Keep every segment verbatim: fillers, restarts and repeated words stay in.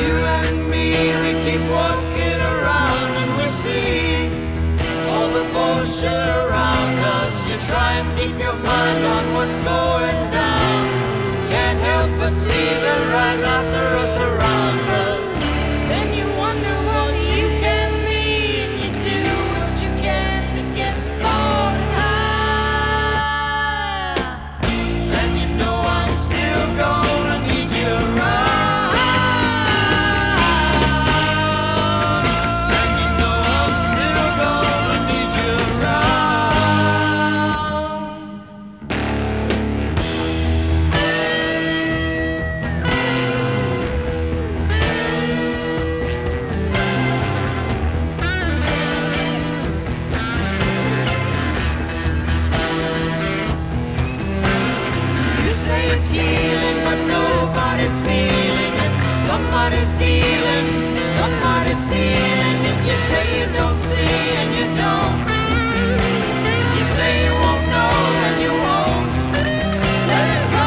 You and me, we keep walking around and we see all the bullshit around us. You try and keep your mind on what's going down. Can't help but see the rhinoceros around us. Then you wonder what you can be, and you do what you can to get more high. And you know I'm still gonna need you around. And you know I'm still gonna need you around. You say it's healing, but nobody's feeling it. Somebody's dealing, somebody's stealing it. You say you don't see and you don't. You say you won't know and you won't. Let it go.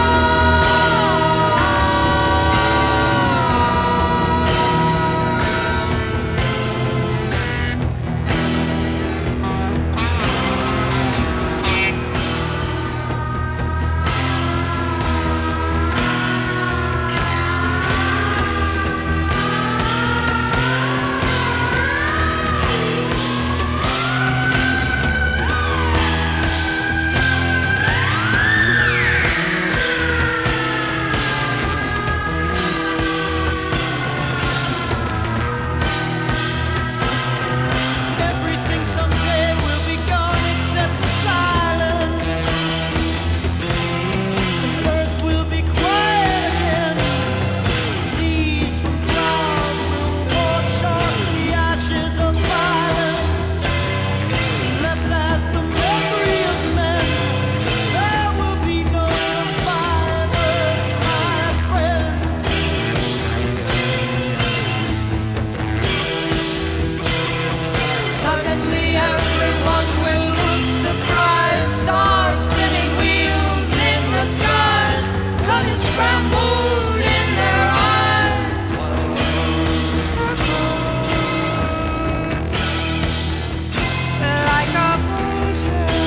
Everything someday will be gone except silence. The earth will be quiet again. Seas from clouds will wash off the ashes of violence. Left as the memory of men, there will be no survivors, my friend. Suddenly everyone will look surprised. Stars spinning wheels in the skies. Sun is scrambled in their eyes. Circles like a vulture.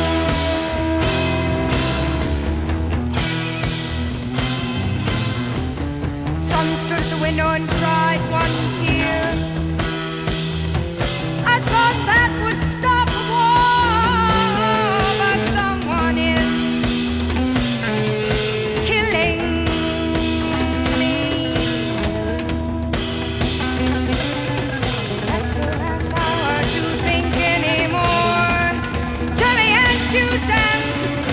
Sun stood at the window and cried one tear. I thought that would stop the war, but someone is killing me. That's the last hour to think anymore. Jelly and juice and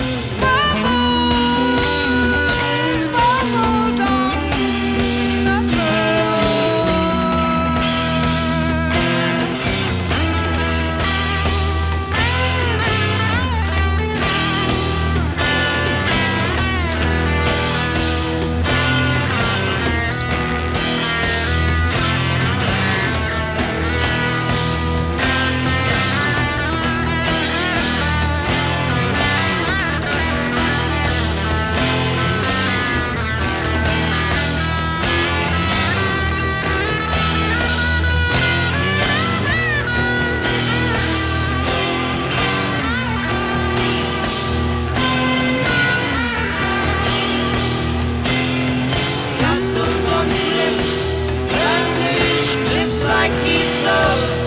bubbles, bubbles on the floor. Castles on cliffs, vanished cliffs like heaps of